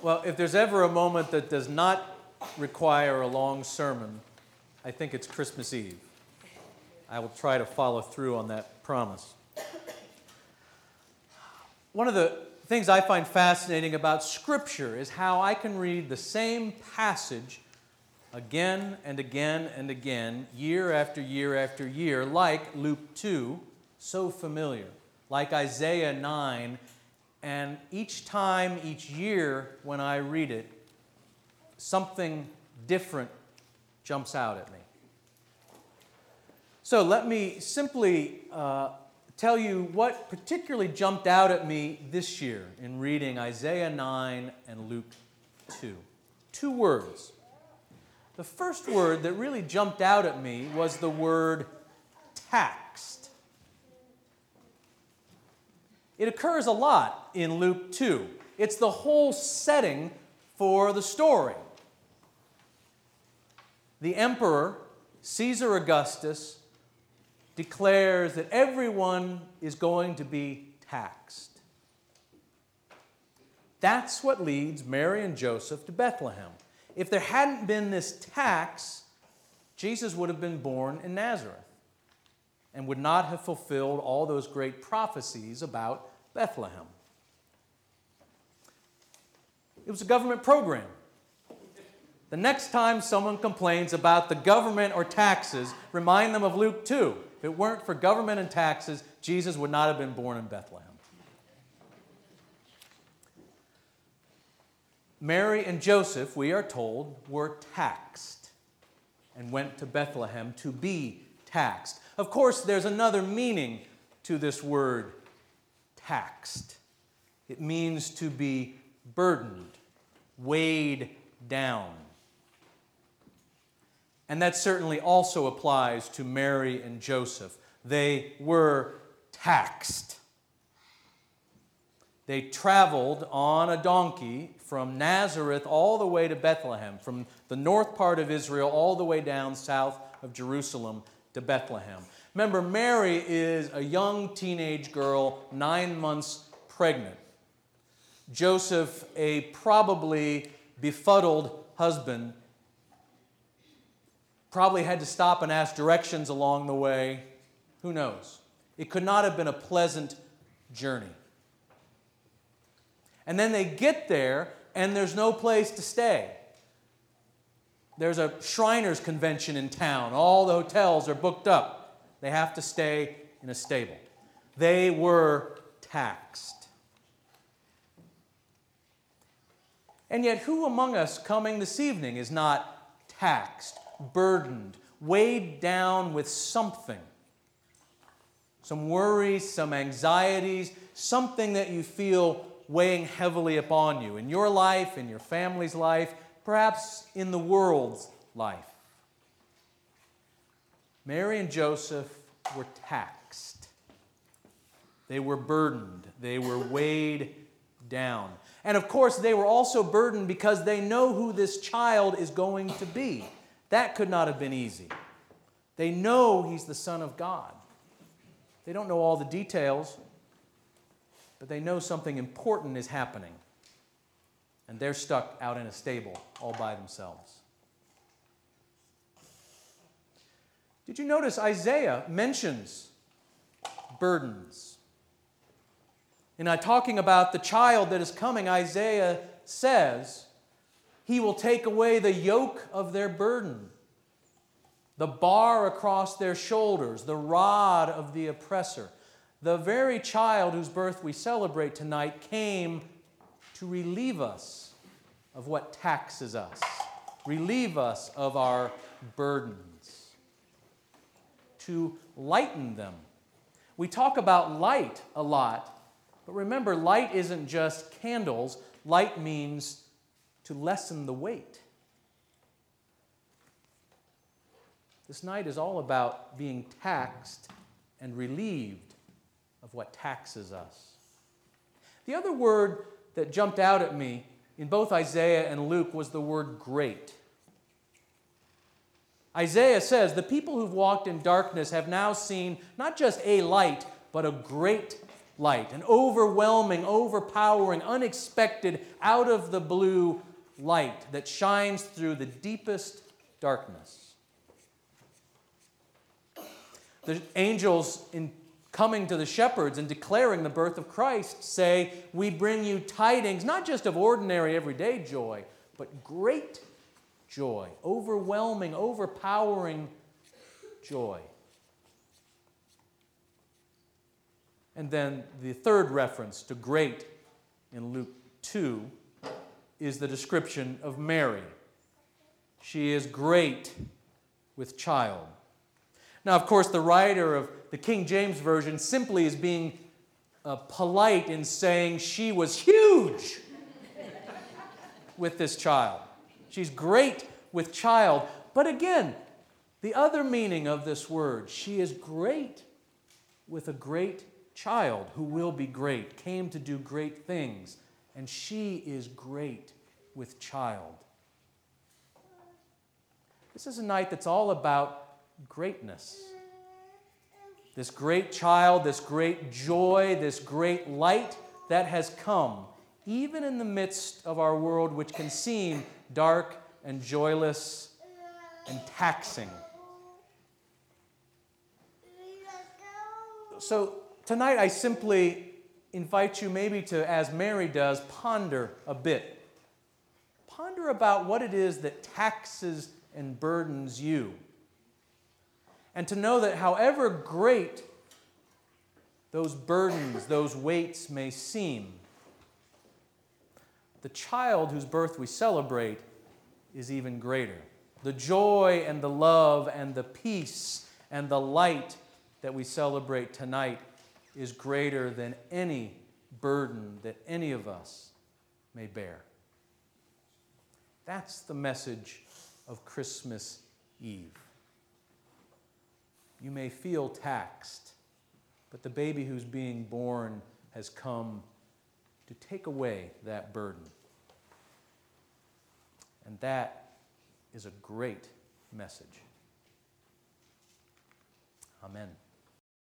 Well, if there's ever a moment that does not require a long sermon, I think it's Christmas Eve. I will try to follow through on that promise. One of the things I find fascinating about Scripture is how I can read the same passage again and again and again, year after year after year, like Luke 2, so familiar, like Isaiah 9, and each time, each year when I read it, something different jumps out at me. So let me simply tell you what particularly jumped out at me this year in reading Isaiah 9 and Luke 2. Two words. The first word that really jumped out at me was the word taxed. It occurs a lot in Luke 2. It's the whole setting for the story. The emperor, Caesar Augustus, declares that everyone is going to be taxed. That's what leads Mary and Joseph to Bethlehem. If there hadn't been this tax, Jesus would have been born in Nazareth and would not have fulfilled all those great prophecies about Bethlehem. It was a government program. The next time someone complains about the government or taxes, remind them of Luke 2. If it weren't for government and taxes, Jesus would not have been born in Bethlehem. Mary and Joseph, we are told, were taxed and went to Bethlehem to be taxed. Of course, there's another meaning to this word taxed. It means to be burdened, weighed down. And that certainly also applies to Mary and Joseph. They were taxed. They traveled on a donkey from Nazareth all the way to Bethlehem, from the north part of Israel all the way down south of Jerusalem to Bethlehem. Remember, Mary is a young teenage girl, 9 months pregnant. Joseph, a probably befuddled husband, probably had to stop and ask directions along the way. Who knows? It could not have been a pleasant journey. And then they get there, and there's no place to stay. There's a Shriners convention in town. All the hotels are booked up. They have to stay in a stable. They were taxed. And yet, who among us coming this evening is not taxed, burdened, weighed down with something? Some worries, some anxieties, something that you feel weighing heavily upon you in your life, in your family's life, perhaps in the world's life. Mary and Joseph were taxed. They were burdened. They were weighed down. And of course, they were also burdened because they know who this child is going to be. That could not have been easy. They know he's the Son of God. They don't know all the details, but they know something important is happening. And they're stuck out in a stable all by themselves. Did you notice Isaiah mentions burdens? In talking about the child that is coming, Isaiah says, he will take away the yoke of their burden, the bar across their shoulders, the rod of the oppressor. The very child whose birth we celebrate tonight came to relieve us of what taxes us, relieve us of our burdens, to lighten them. We talk about light a lot, but remember, light isn't just candles. Light means to lessen the weight. This night is all about being taxed and relieved of what taxes us. The other word that jumped out at me in both Isaiah and Luke was the word great. Isaiah says, the people who've walked in darkness have now seen not just a light, but a great light, an overwhelming, overpowering, unexpected, out of the blue light that shines through the deepest darkness. The angels, in coming to the shepherds and declaring the birth of Christ, say, "We bring you tidings, not just of ordinary, everyday joy, but great joy, overwhelming, overpowering joy." And then the third reference to great in Luke 2 is the description of Mary. She is great with child. Now, of course, the writer of the King James Version simply is being polite in saying she was huge with this child. She's great with child. But again, the other meaning of this word, she is great with a great child who will be great, came to do great things, and she is great with child. This is a night that's all about greatness. This great child, this great joy, this great light that has come, even in the midst of our world, which can seem dark and joyless and taxing. So tonight I simply invite you maybe to, as Mary does, ponder a bit. Ponder about what it is that taxes and burdens you. And to know that however great those burdens, those weights may seem, the child whose birth we celebrate is even greater. The joy and the love and the peace and the light that we celebrate tonight is greater than any burden that any of us may bear. That's the message of Christmas Eve. You may feel taxed, but the baby who's being born has come to take away that burden. And that is a great message. Amen.